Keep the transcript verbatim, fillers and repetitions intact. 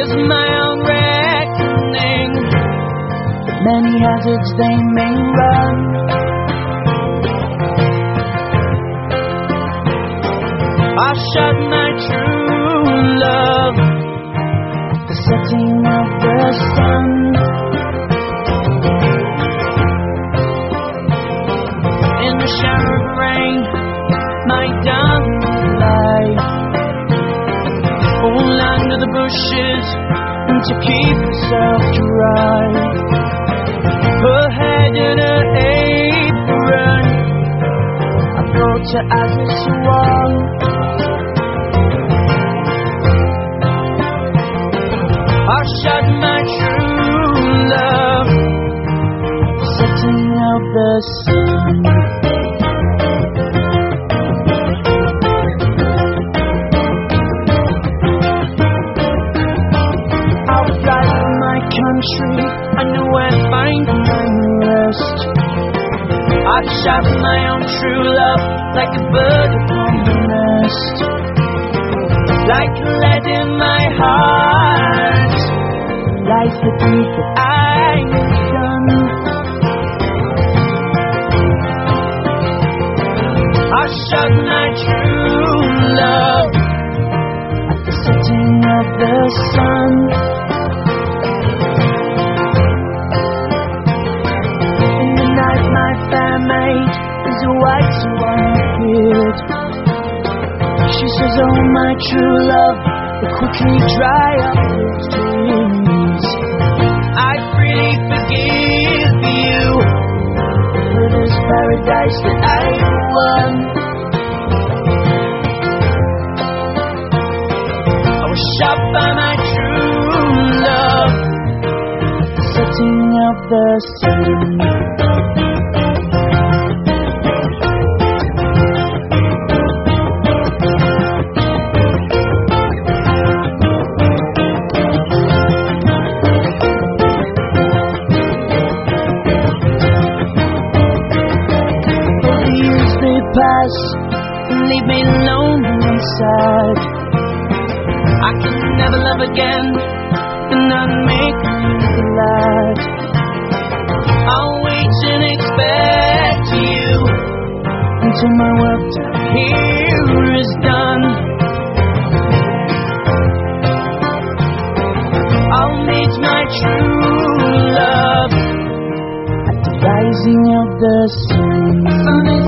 is my own reckoning. Many hazards they may run. I shot my true love at the setting of the sun. In the shower of rain, my darling lie all under the bushes to keep herself dry. Her head in her apron, I brought her as a swan. I shot my true love, the setting of the sun. I'll fly from my country, I know I'd find my rest. I'd shot my own true love like a bird upon the nest, like lead in my heart, lies the deed that I've done. I shot my true love at the setting of the sun. In the night my fair maid is a white swan appeared. She says, oh my true love, the quickly dry up those tears. I freely forgive you for this paradise that I won. I was shot by my true love, the setting of the sun. Pass and leave me lonely and sad. I can never love again and not make you glad. I'll wait and expect you until my work down here is done. I'll meet my true love at the rising of the sun.